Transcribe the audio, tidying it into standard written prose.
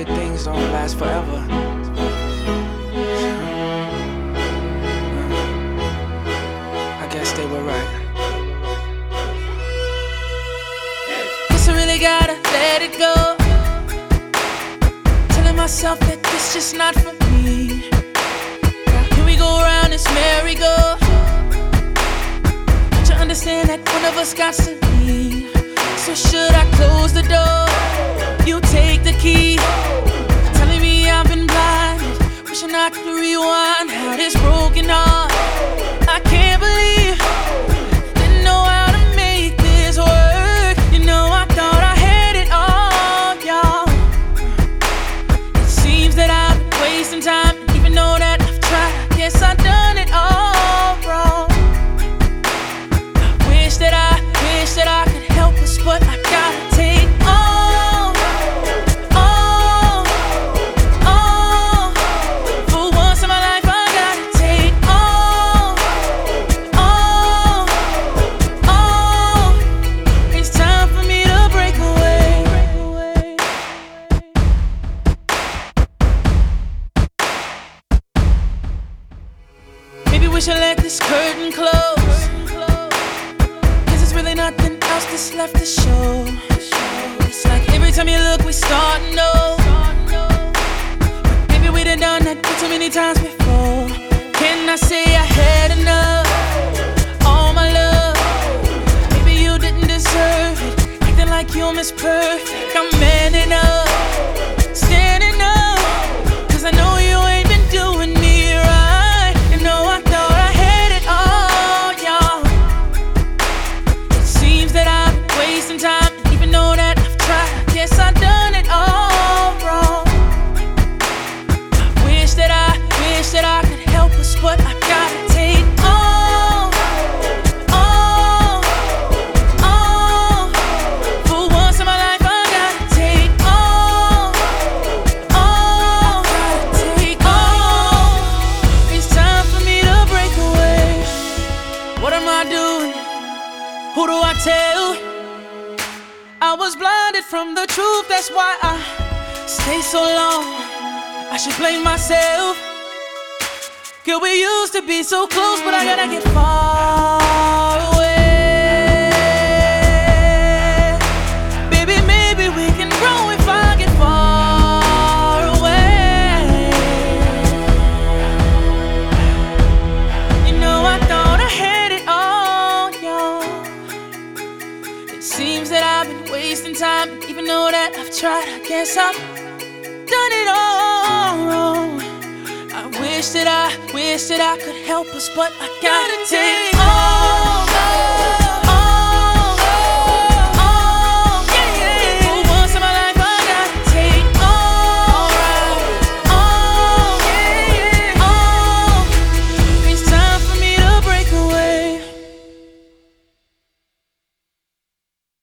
good things don't last forever. I guess they were right. Guess I really gotta let it go. Telling myself that this just not for me. Here we go around this merry-go. Don't you understand that one of us got to leave? So should I close the door? You take the key, telling me I've been blinded, wishing I could rewind how this broken heart. I can't believe, didn't know how to make this work. You know I thought I had it all, y'all. It seems that I've been wasting time, even though that I've tried. I guess I've done it all wrong. I wish that I could help us, but I gotta take all. For once in my life, I gotta take all. It's time for me to break away. Maybe we should let this curtain close. There's really nothing else that's left to show. It's like every time you look, we starting over. But baby, we done that too many times before. Can I say I had enough? All my love, maybe you didn't deserve it. Acting like you're Miss Perfect. I'm manning up, standing up, 'cause I know you ain't been doing me right. You know I thought I had it all, y'all. That I've been wasting time, even though that I've tried. I guess I've done it all wrong. I wish that I could help us, but I gotta take all. For once in my life, I gotta take all. Gotta take all. It's time for me to break away. What am I doing? Who do I tell? I was blinded from the truth, that's why I stay so long. I should blame myself. Girl, we used to be so close, but I gotta get far away. Baby, maybe we can grow if I get far away. You know I thought I had it all, y'all. It seems that I've been wasting time, even though that I've tried. I guess I've done it all wrong. I wish that I could help us, but I gotta take